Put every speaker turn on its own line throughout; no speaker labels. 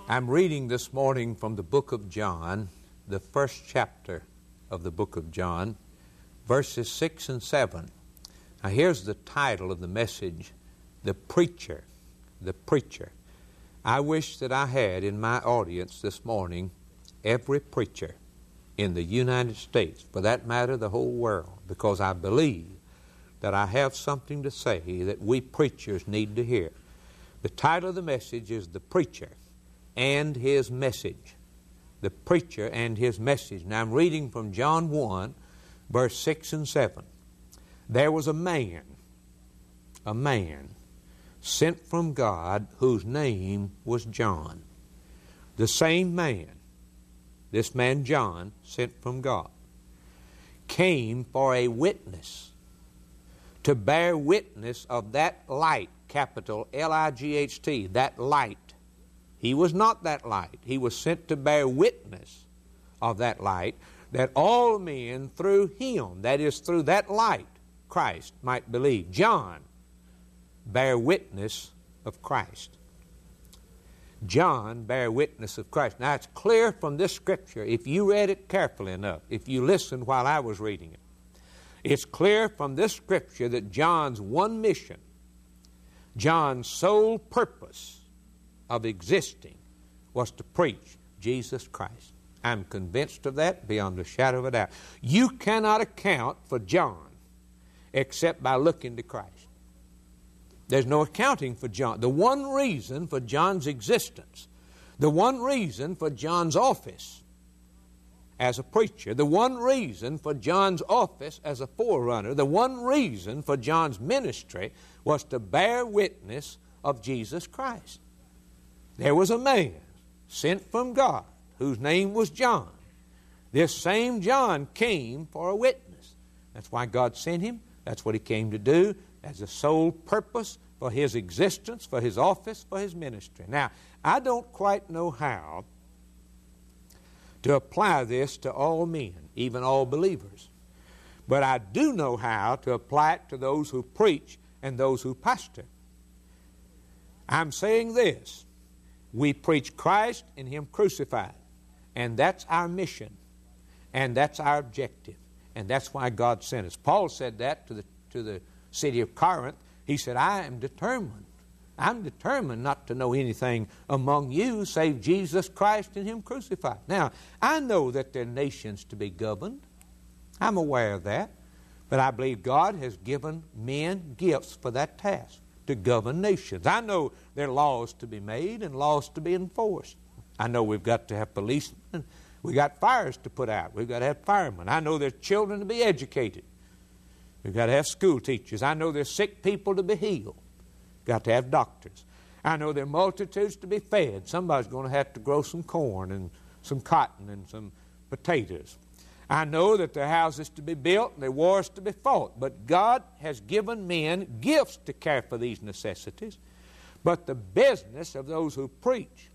I'm reading this morning from the book of John, the first chapter of the book of John, verses 6 and 7. Now here's the title of the message, The Preacher. The Preacher. I wish that I had in my audience this morning every preacher in the United States, for that matter the whole world, because I believe that I have something to say that we preachers need to hear. The title of the message is The Preacher and His Message. The Preacher and His Message. Now I'm reading from John 1, verse 6 and 7. There was a man sent from God whose name was John. The same man, this man John, sent from God, came for a witness, to bear witness of that light, capital L-I-G-H-T, that light. He was not that light. He was sent to bear witness of that light, that all men through him, that is through that light, Christ, might believe. John bear witness of Christ. John bear witness of Christ. Now it's clear from this scripture, if you read it carefully enough, if you listened while I was reading it, it's clear from this scripture that John's one mission, John's sole purpose of existing was to preach Jesus Christ. I'm convinced of that beyond a shadow of a doubt. You cannot account for John except by looking to Christ. There's no accounting for John. The one reason for John's existence, the one reason for John's office as a preacher, the one reason for John's office as a forerunner, the one reason for John's ministry was to bear witness of Jesus Christ. There was a man sent from God whose name was John. This same John came for a witness. That's why God sent him. That's what he came to do as a sole purpose for his existence, for his office, for his ministry. Now, I don't quite know how to apply this to all men, even all believers. But I do know how to apply it to those who preach and those who pastor. I'm saying this. We preach Christ and Him crucified. And that's our mission. And that's our objective. And that's why God sent us. Paul said that to the city of Corinth. He said, I am determined. I'm determined not to know anything among you save Jesus Christ and Him crucified. Now, I know that there are nations to be governed. I'm aware of that. But I believe God has given men gifts for that task, to govern nations. I know there are laws to be made and laws to be enforced. I know we've got to have policemen. We've got fires to put out. We've got to have firemen. I know there's children to be educated. We've got to have school teachers. I know there's sick people to be healed. Got to have doctors. I know there are multitudes to be fed. Somebody's going to have to grow some corn and some cotton and some potatoes. I know that there are houses to be built and there are wars to be fought. But God has given men gifts to care for these necessities. But the business of those who preach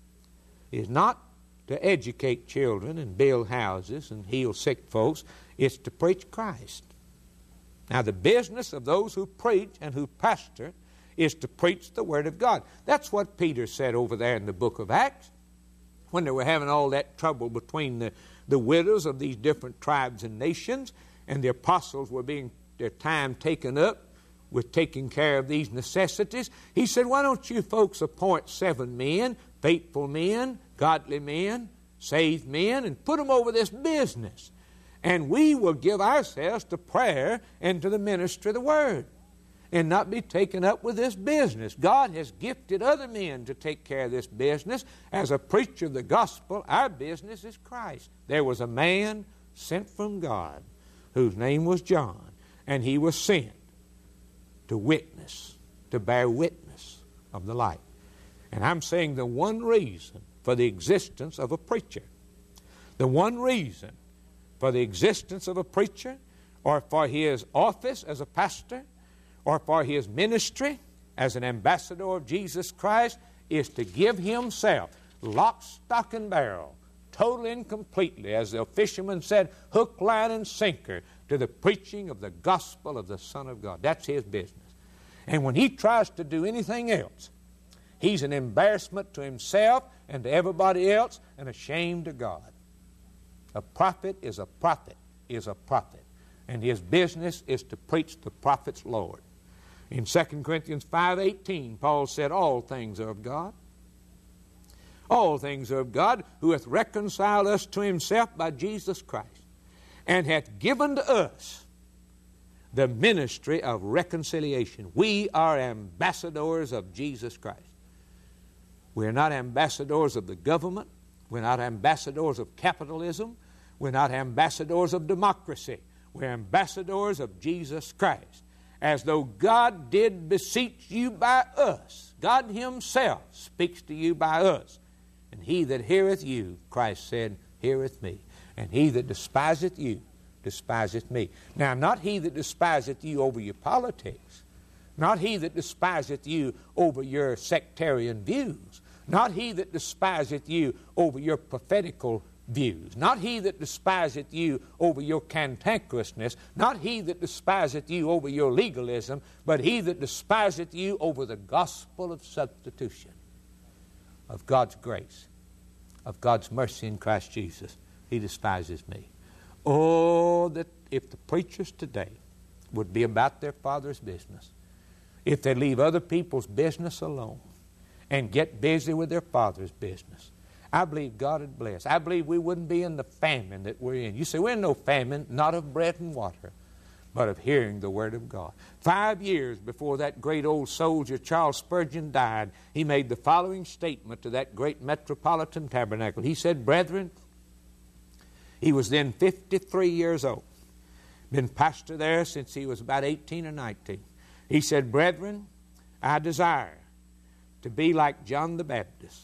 is not to educate children and build houses and heal sick folks. It's to preach Christ. Now the business of those who preach and who pastor is to preach the Word of God. That's what Peter said over there in the book of Acts when they were having all that trouble between the widows of these different tribes and nations, and the apostles were being their time taken up with taking care of these necessities. He said, why don't you folks appoint 7 men, faithful men, godly men, saved men, and put them over this business. And we will give ourselves to prayer and to the ministry of the Word and not be taken up with this business. God has gifted other men to take care of this business. As a preacher of the gospel, our business is Christ. There was a man sent from God whose name was John, and he was sent to witness, to bear witness of the light. And I'm saying the one reason for the existence of a preacher, the one reason for the existence of a preacher, or for his office as a pastor, or for his ministry as an ambassador of Jesus Christ, is to give himself lock, stock, and barrel, totally and completely, as the fisherman said, hook, line, and sinker, to the preaching of the gospel of the Son of God. That's his business. And when he tries to do anything else, He's an embarrassment to himself and to everybody else and a shame to God. A prophet is a prophet is a prophet. And his business is to preach the prophet's Lord. In 2 Corinthians 5:18, Paul said, all things are of God. All things are of God, who hath reconciled us to himself by Jesus Christ, and hath given to us the ministry of reconciliation. We are ambassadors of Jesus Christ. We're not ambassadors of the government. We're not ambassadors of capitalism. We're not ambassadors of democracy. We're ambassadors of Jesus Christ. As though God did beseech you by us. God himself speaks to you by us. And he that heareth you, Christ said, heareth me. And he that despiseth you, despiseth me. Now, not he that despiseth you over your politics. Not he that despiseth you over your sectarian views. Not he that despiseth you over your prophetical views. Not he that despiseth you over your cantankerousness. Not he that despiseth you over your legalism. But he that despiseth you over the gospel of substitution, of God's grace, of God's mercy in Christ Jesus. He despises me. Oh, that if the preachers today would be about their Father's business, if they leave other people's business alone and get busy with their Father's business, I believe God would bless. I believe we wouldn't be in the famine that we're in. You say, we're in no famine, not of bread and water, but of hearing the Word of God. 5 years before that great old soldier Charles Spurgeon died, he made the following statement to that great metropolitan tabernacle. He said, brethren, he was then 53 years old, been pastor there since he was about 18 or 19. He said, brethren, I desire to be like John the Baptist.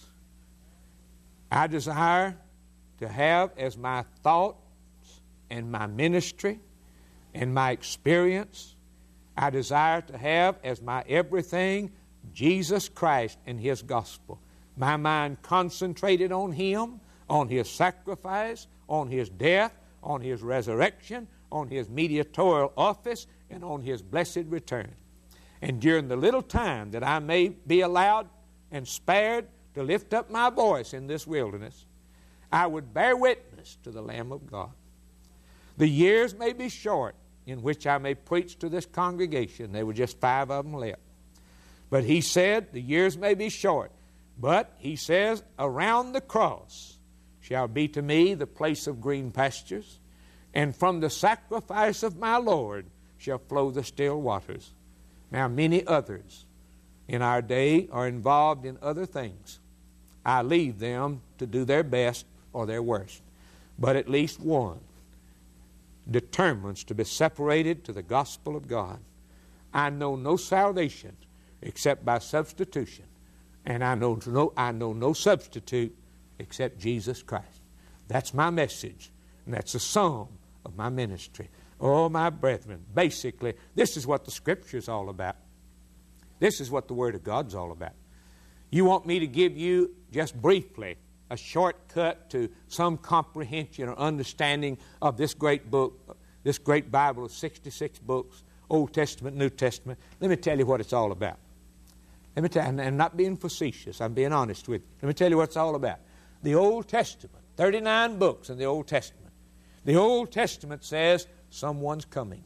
I desire to have as my thoughts and my ministry and my experience, I desire to have as my everything Jesus Christ and his gospel. My mind concentrated on him, on his sacrifice, on his death, on his resurrection, on his mediatorial office, and on his blessed return. And during the little time that I may be allowed and spared to lift up my voice in this wilderness, I would bear witness to the Lamb of God. The years may be short in which I may preach to this congregation. There were just 5 of them left. But he said, the years may be short, but he says, around the cross shall be to me the place of green pastures, and from the sacrifice of my Lord shall flow the still waters. Now, many others in our day are involved in other things. I leave them to do their best or their worst. But at least one determines to be separated to the gospel of God. I know no salvation except by substitution. And I know no substitute except Jesus Christ. That's my message. And that's the sum of my ministry. Oh, my brethren, basically, this is what the Scripture is all about. This is what the Word of God's all about. You want me to give you, just briefly, a shortcut to some comprehension or understanding of this great book, this great Bible of 66 books, Old Testament, New Testament. Let me tell you what it's all about. Let me tell you, and I'm not being facetious, I'm being honest with you. Let me tell you what it's all about. The Old Testament, 39 books in the Old Testament. The Old Testament says, someone's coming.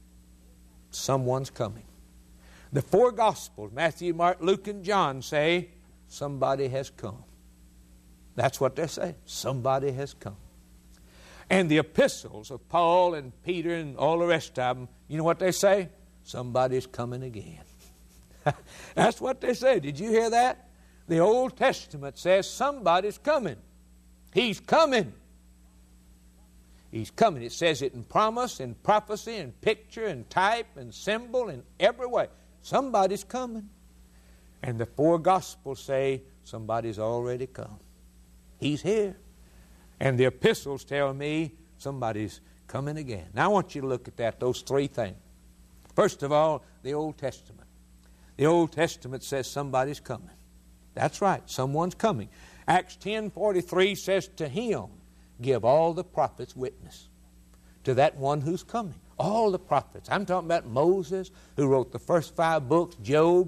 Someone's coming. The 4 Gospels, Matthew, Mark, Luke, and John, say, somebody has come. That's what they say. Somebody has come. And the epistles of Paul and Peter and all the rest of them, you know what they say? Somebody's coming again. That's what they say. Did you hear that? The Old Testament says somebody's coming. He's coming. He's coming. It says it in promise, in prophecy, in picture, in type, in symbol, in every way. Somebody's coming. And the 4 Gospels say somebody's already come. He's here. And the epistles tell me somebody's coming again. Now I want you to look at that, those 3 things. First of all, the Old Testament. The Old Testament says somebody's coming. That's right, someone's coming. Acts 10:43 says, to him give all the prophets witness. To that one who's coming. All the prophets. I'm talking about Moses, who wrote the first 5 books, Job,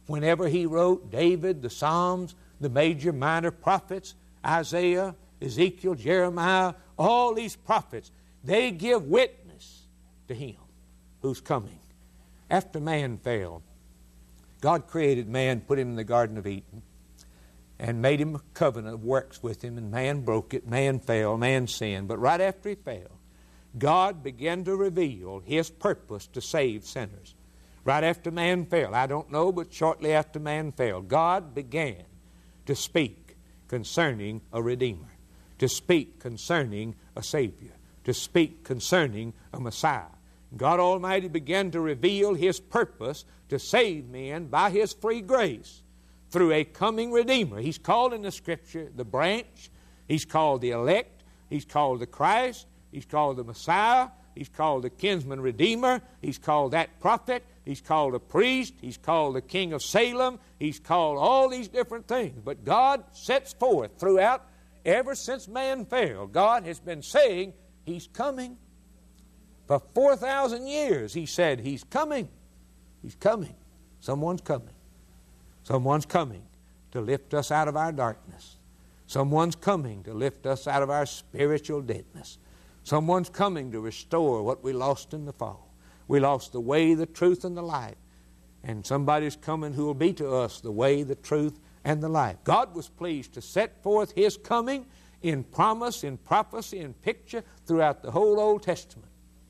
Whenever he wrote, David, the Psalms, the major minor prophets, Isaiah, Ezekiel, Jeremiah, all these prophets, they give witness to him who's coming. After man fell, God created man, put him in the Garden of Eden, and made him a covenant of works with him, and man broke it, man fell, man sinned. But right after he fell, God began to reveal his purpose to save sinners. Right after man fell, I don't know, but shortly after man fell, God began to speak concerning a Redeemer, to speak concerning a Savior, to speak concerning a Messiah. God Almighty began to reveal his purpose to save men by his free grace through a coming Redeemer. He's called in the Scripture the branch. He's called the elect. He's called the Christ. He's called the Messiah. He's called the kinsman Redeemer. He's called that prophet. He's called a priest. He's called the King of Salem. He's called all these different things. But God sets forth throughout, ever since man fell, God has been saying he's coming. For 4,000 years he said he's coming. He's coming. Someone's coming. Someone's coming to lift us out of our darkness. Someone's coming to lift us out of our spiritual deadness. Someone's coming to restore what we lost in the fall. We lost the way, the truth, and the life. And somebody's coming who will be to us the way, the truth, and the life. God was pleased to set forth his coming in promise, in prophecy, in picture throughout the whole Old Testament.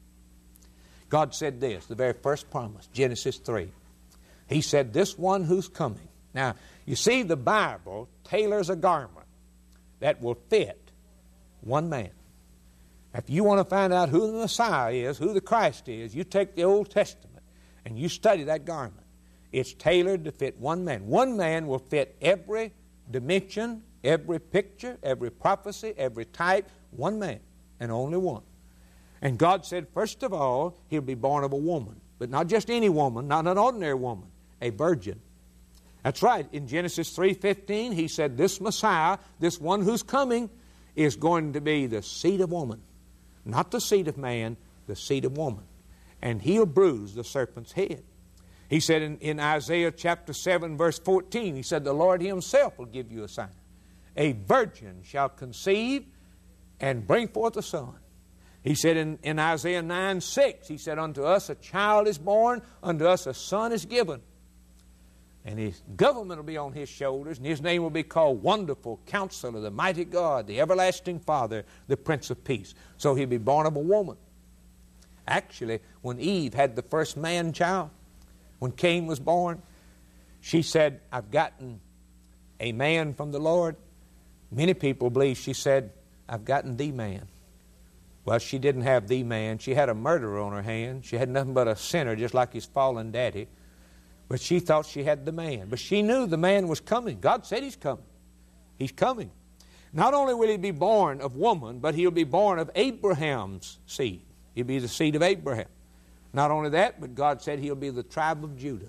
God said this, the very first promise, Genesis 3. He said, this one who's coming. Now, you see, the Bible tailors a garment that will fit one man. If you want to find out who the Messiah is, who the Christ is, you take the Old Testament and you study that garment. It's tailored to fit one man. One man will fit every dimension, every picture, every prophecy, every type. One man, and only one. And God said, first of all, he'll be born of a woman. But not just any woman, not an ordinary woman, a virgin. That's right. In Genesis 3:15, he said, this Messiah, this one who's coming, is going to be the seed of woman. Not the seed of man, the seed of woman. And he'll bruise the serpent's head. He said in Isaiah chapter 7, verse 14, he said, the Lord himself will give you a sign. A virgin shall conceive and bring forth a son. He said in Isaiah 9:6, he said, unto us a child is born, unto us a son is given. And his government will be on his shoulders, and his name will be called Wonderful Counselor, the Mighty God, the Everlasting Father, the Prince of Peace. So he'll be born of a woman. Actually, when Eve had the first man child, when Cain was born, she said, I've gotten a man from the Lord. Many people believe she said, I've gotten the man. Well, she didn't have the man. She had a murderer on her hand. She had nothing but a sinner, just like his fallen daddy. But she thought she had the man. But she knew the man was coming. God said he's coming. He's coming. Not only will he be born of woman, but he'll be born of Abraham's seed. He'll be the seed of Abraham. Not only that, but God said he'll be the tribe of Judah.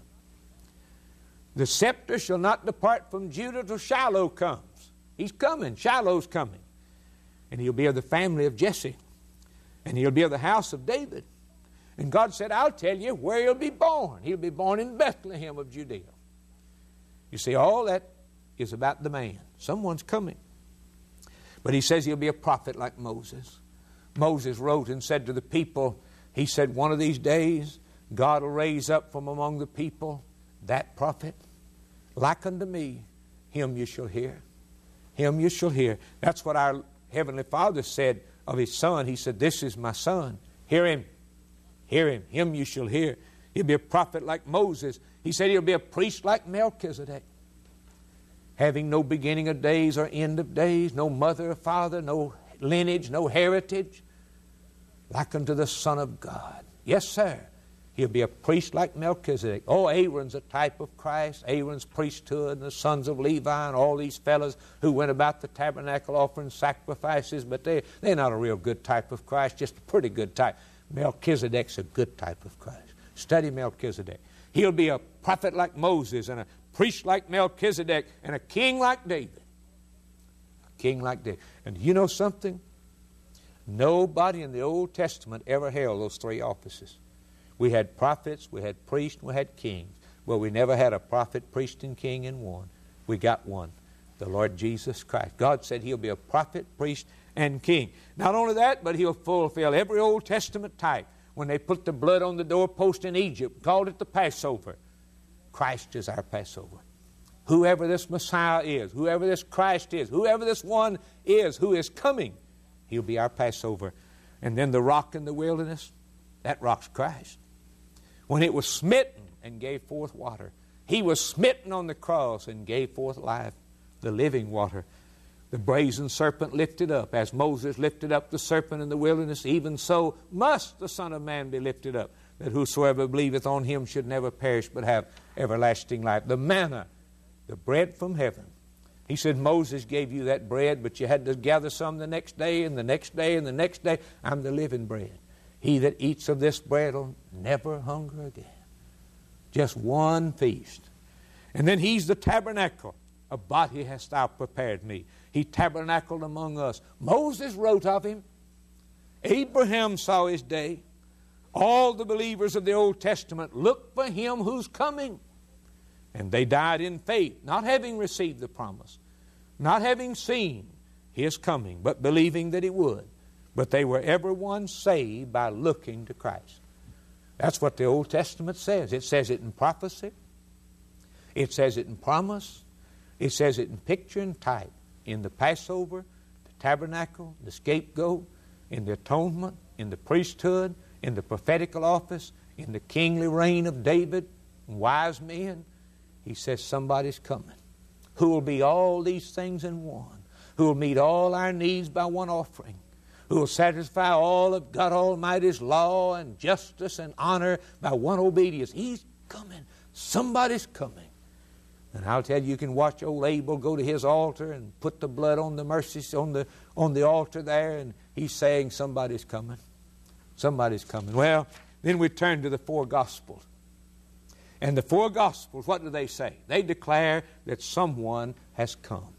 The scepter shall not depart from Judah till Shiloh comes. He's coming. Shiloh's coming. And he'll be of the family of Jesse. And he'll be of the house of David. And God said, I'll tell you where he'll be born. He'll be born in Bethlehem of Judea. You see, all that is about the man. Someone's coming. But he says he'll be a prophet like Moses. Moses wrote and said to the people, he said, one of these days God will raise up from among the people that prophet, like unto me, him you shall hear. Him you shall hear. That's what our Heavenly Father said of his Son. He said, this is my Son. Hear him. Hear him. Him you shall hear. He'll be a prophet like Moses. He said he'll be a priest like Melchizedek, having no beginning of days or end of days, no mother or father, no lineage, no heritage, like unto the Son of God. Yes, sir. He'll be a priest like Melchizedek. Oh, Aaron's a type of Christ. Aaron's priesthood and the sons of Levi and all these fellows who went about the tabernacle offering sacrifices, but they're not a real good type of Christ, just a pretty good type. Melchizedek's a good type of Christ. Study Melchizedek. He'll be a prophet like Moses and a priest like Melchizedek and a king like David. A king like David. And you know something? Nobody in the Old Testament ever held those three offices. We had prophets, we had priests, we had kings. Well, we never had a prophet, priest, and king in one. We got one, the Lord Jesus Christ. God said He'll be a prophet, priest, and king. Not only that, but He'll fulfill every Old Testament type. When they put the blood on the doorpost in Egypt, called it the Passover. Christ is our Passover. Whoever this Messiah is, whoever this Christ is, whoever this one is who is coming, He'll be our Passover. And then the rock in the wilderness, that rock's Christ. When it was smitten and gave forth water, He was smitten on the cross and gave forth life, the living water. The brazen serpent lifted up. As Moses lifted up the serpent in the wilderness, even so must the Son of Man be lifted up, that whosoever believeth on Him should never perish but have everlasting life. The manna, the bread from heaven. He said, Moses gave you that bread, but you had to gather some the next day and the next day and the next day. I'm the living bread. He that eats of this bread will never hunger again. Just one feast. And then He's the tabernacle. A body hast thou prepared me. He tabernacled among us. Moses wrote of Him. Abraham saw His day. All the believers of the Old Testament look for Him who's coming. And they died in faith, not having received the promise, not having seen His coming, but believing that He would. But they were every one saved by looking to Christ. That's what the Old Testament says. It says it in prophecy. It says it in promise. It says it in picture and type. In the Passover, the tabernacle, the scapegoat, in the atonement, in the priesthood, in the prophetical office, in the kingly reign of David, wise men. He says somebody's coming who will be all these things in one, who will meet all our needs by one offering, who will satisfy all of God Almighty's law and justice and honor by one obedience. He's coming. Somebody's coming. And I'll tell you, you can watch old Abel go to his altar and put the blood on the mercies on the altar there, and he's saying somebody's coming. Somebody's coming. Well, then we turn to the four Gospels. And the four Gospels, what do they say? They declare that someone has come.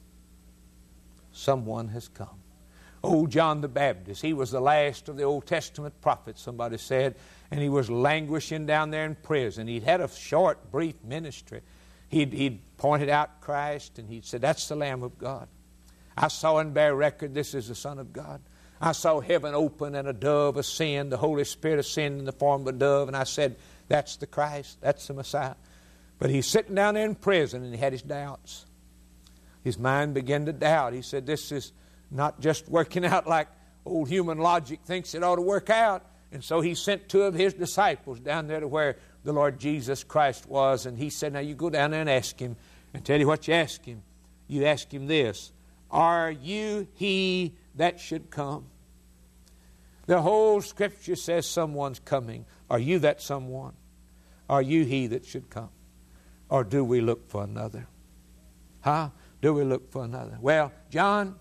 Someone has come. Old John the Baptist, he was the last of the Old Testament prophets, somebody said, and he was languishing down there in prison. He'd had a short, brief ministry. He'd pointed out Christ, and he'd said, that's the Lamb of God. I saw and bear record, this is the Son of God. I saw heaven open and a dove ascend, the Holy Spirit ascend in the form of a dove, and I said, that's the Christ, that's the Messiah. But he's sitting down there in prison, and he had his doubts. His mind began to doubt. He said, this is not just working out like old human logic thinks it ought to work out. And so he sent two of his disciples down there to where the Lord Jesus Christ was. And he said, now you go down there and ask Him. And tell you what you ask Him. You ask Him this. Are you He that should come? The whole Scripture says someone's coming. Are you that someone? Are you He that should come? Or do we look for another? Huh? Do we look for another? Well, John,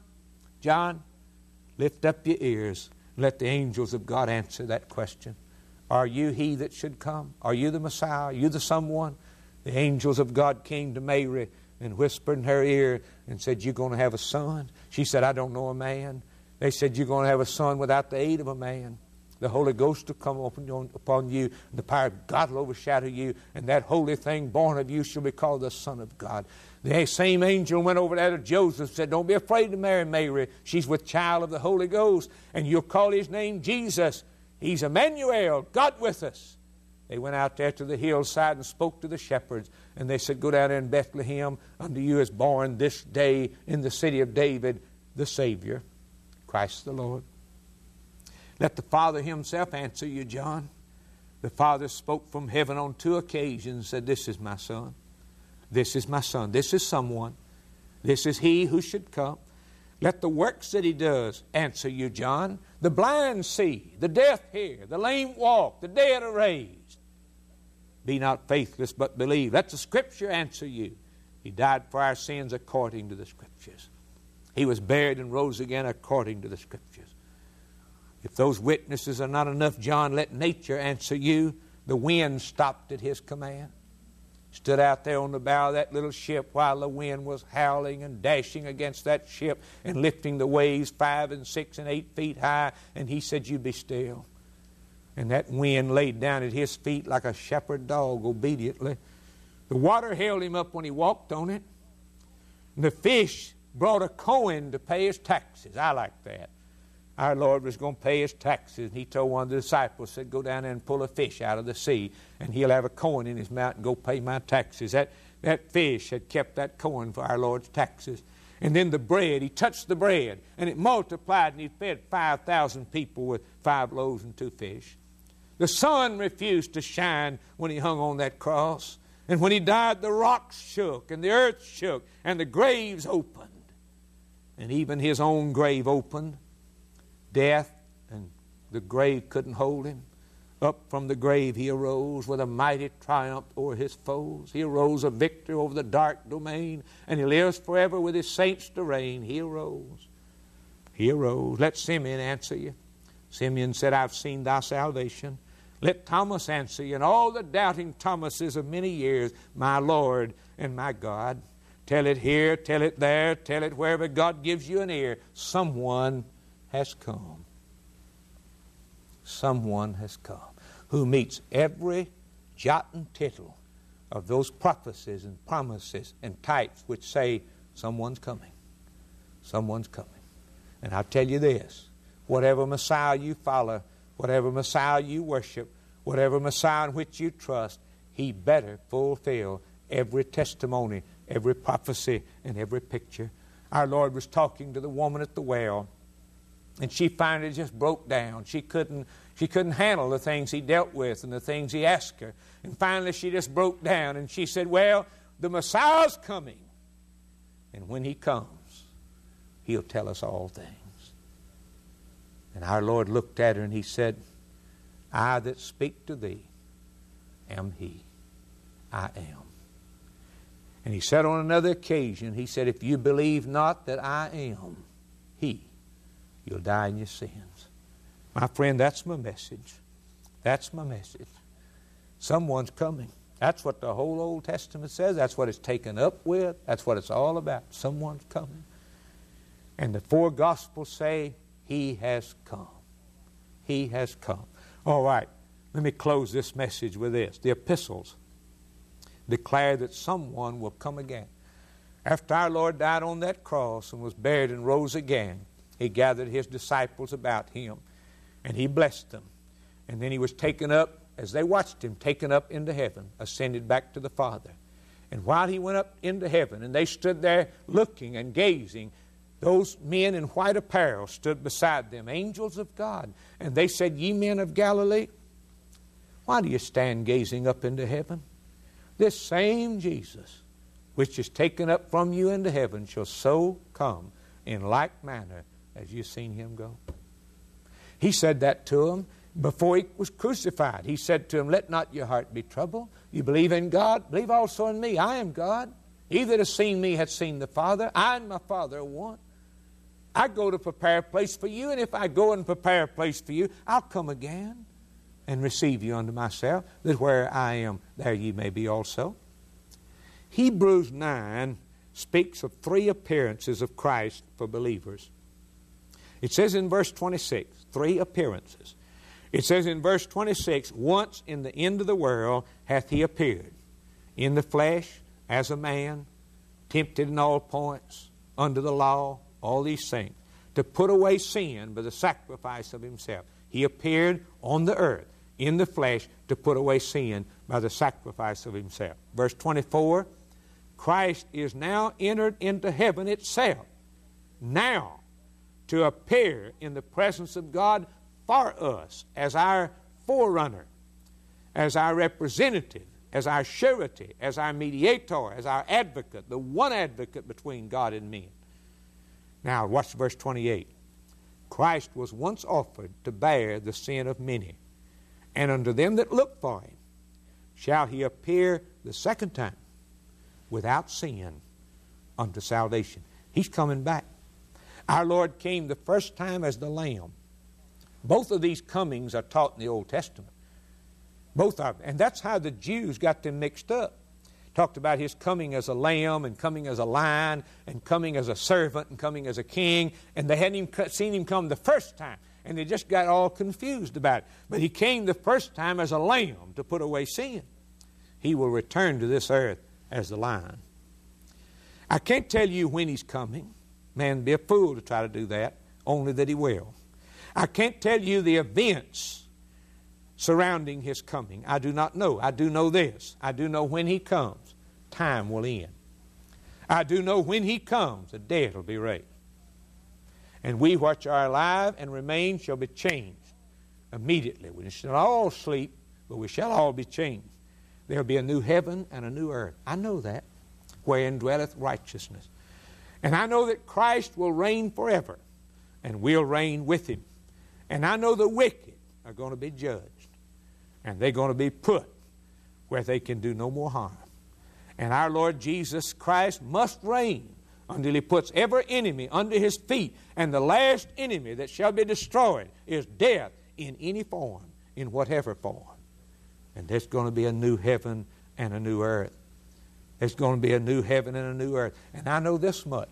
lift up your ears. Let the angels of God answer that question. Are you He that should come? Are you the Messiah? Are you the someone? The angels of God came to Mary and whispered in her ear and said, you're going to have a son. She said, I don't know a man. They said, you're going to have a son without the aid of a man. The Holy Ghost will come upon you, and the power of God will overshadow you, and that holy thing born of you shall be called the Son of God. The same angel went over there to Joseph and said, don't be afraid to marry Mary. She's with child of the Holy Ghost, and you'll call His name Jesus. He's Emmanuel, God with us. They went out there to the hillside and spoke to the shepherds, and they said, go down there in Bethlehem. Unto you is born this day in the city of David the Savior, Christ the Lord. Let the Father Himself answer you, John. The Father spoke from heaven on 2 occasions and said, this is my Son. This is my Son. This is someone. This is He who should come. Let the works that He does answer you, John. The blind see, the deaf hear, the lame walk, the dead are raised. Be not faithless, but believe. Let the Scripture answer you. He died for our sins according to the Scriptures. He was buried and rose again according to the Scriptures. If those witnesses are not enough, John, let nature answer you. The wind stopped at His command. Stood out there on the bow of that little ship while the wind was howling and dashing against that ship and lifting the waves 5 and 6 and 8 feet high. And He said, you be still. And that wind laid down at His feet like a shepherd dog obediently. The water held him up when he walked on it. And the fish brought a coin to pay his taxes. I like that. Our Lord was going to pay his taxes, and he told one of the disciples, said, go down there and pull a fish out of the sea, and he'll have a coin in his mouth and go pay my taxes. That fish had kept that coin for our Lord's taxes. And then the bread, he touched the bread, and it multiplied, and he fed 5,000 people with 5 loaves and 2 fish. The sun refused to shine when he hung on that cross. And when he died, the rocks shook, and the earth shook, and the graves opened. And even his own grave opened. Death and the grave couldn't hold him. Up from the grave he arose with a mighty triumph over his foes. He arose a victor over the dark domain, and he lives forever with his saints to reign. He arose. He arose. Let Simeon answer you. Simeon said, I've seen thy salvation. Let Thomas answer you, and all the doubting Thomases of many years, my Lord and my God. Tell it here, tell it there, tell it wherever God gives you an ear. Someone has come. Someone has come who meets every jot and tittle of those prophecies and promises and types which say someone's coming. Someone's coming. And I'll tell you this, whatever Messiah you follow, whatever Messiah you worship, whatever Messiah in which you trust, he better fulfill every testimony, every prophecy, and every picture. Our Lord was talking to the woman at the well, and she finally just broke down. She couldn't handle the things he dealt with and the things he asked her. And finally she just broke down, and she said, well, the Messiah's coming. And when he comes, he'll tell us all things. And our Lord looked at her and he said, I that speak to thee am he. I am. And he said on another occasion, he said, if you believe not that I am he, you'll die in your sins. My friend, that's my message. That's my message. Someone's coming. That's what the whole Old Testament says. That's what it's taken up with. That's what it's all about. Someone's coming. And the 4 Gospels say, he has come. He has come. All right, let me close this message with this. The epistles declare that someone will come again. After our Lord died on that cross and was buried and rose again, he gathered his disciples about him, and he blessed them. And then he was taken up, as they watched him, taken up into heaven, ascended back to the Father. And while he went up into heaven, and they stood there looking and gazing, those men in white apparel stood beside them, angels of God. And they said, ye men of Galilee, why do you stand gazing up into heaven? This same Jesus, which is taken up from you into heaven, shall so come in like manner as you've seen him go. He said that to them before he was crucified. He said to them, let not your heart be troubled. You believe in God, believe also in me. I am God. He that has seen me hath seen the Father. I and my Father are one. I go to prepare a place for you, and if I go and prepare a place for you, I'll come again and receive you unto myself, that where I am, there ye may be also. Hebrews 9 speaks of 3 appearances of Christ for believers. It says in verse 26, 3 appearances. It says in verse 26, once in the end of the world hath he appeared, in the flesh as a man, tempted in all points, under the law, all these things, to put away sin by the sacrifice of himself. He appeared on the earth, in the flesh, to put away sin by the sacrifice of himself. Verse 24, Christ is now entered into heaven itself, now to appear in the presence of God for us as our forerunner, as our representative, as our surety, as our mediator, as our advocate, the one advocate between God and men. Now, watch verse 28. Christ was once offered to bear the sin of many, and unto them that look for him shall he appear the second time without sin unto salvation. He's coming back. Our Lord came the first time as the Lamb. Both of these comings are taught in the Old Testament. Both of them. And that's how the Jews got them mixed up. Talked about his coming as a lamb and coming as a lion and coming as a servant and coming as a king. And they hadn't even seen him come the first time. And they just got all confused about it. But he came the first time as a lamb to put away sin. He will return to this earth as the lion. I can't tell you when He's coming. Man would be a fool to try to do that, only that He will. I can't tell you the events surrounding His coming. I do not know. I do know this. I do know when He comes, time will end. I do know when He comes, the dead will be raised. And we which are alive and remain shall be changed immediately. We shall all sleep, but we shall all be changed. There will be a new heaven and a new earth. I know that, wherein dwelleth righteousness. And I know that Christ will reign forever, and we'll reign with Him. And I know the wicked are going to be judged, and they're going to be put where they can do no more harm. And our Lord Jesus Christ must reign until He puts every enemy under His feet. And the last enemy that shall be destroyed is death in any form, in whatever form. And there's going to be a new heaven and a new earth. There's going to be a new heaven and a new earth. And I know this much.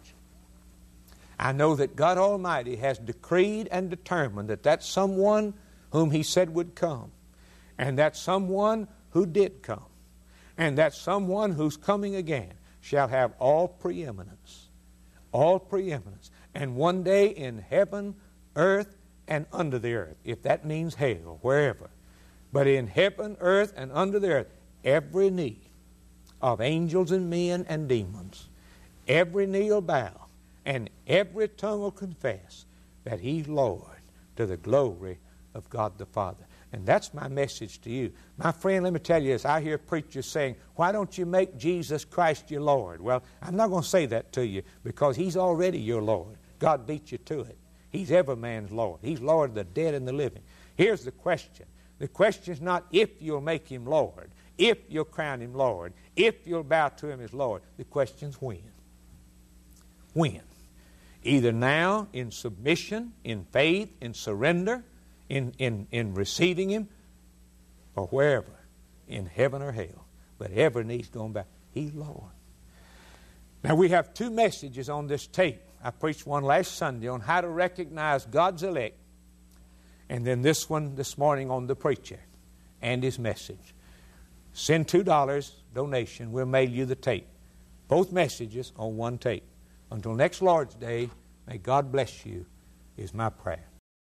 I know that God Almighty has decreed and determined that that someone whom He said would come, and that someone who did come, and that someone who's coming again shall have all preeminence. All preeminence. And one day in heaven, earth, and under the earth, if that means hell, wherever. But in heaven, earth, and under the earth, every knee of angels and men and demons, every knee will bow, and every tongue will confess that He's Lord, to the glory of God the Father. And that's my message to you. My friend, let me tell you this. I hear preachers saying, why don't you make Jesus Christ your Lord? Well, I'm not going to say that to you, because He's already your Lord. God beat you to it. He's every man's Lord. He's Lord of the dead and the living. Here's the question. The question is not if you'll make Him Lord, if you'll crown Him Lord, if you'll bow to Him as Lord. The question's when. When? Either now, in submission, in faith, in surrender, in receiving Him, or wherever, in heaven or hell. But every knee's going back. He's Lord. Now we have two messages on this tape. I preached one last Sunday on how to recognize God's elect, and then this one this morning on the preacher and his message. Send $2 donation. We'll mail you the tape. Both messages on one tape. Until next Lord's Day, may God bless you, is my prayer.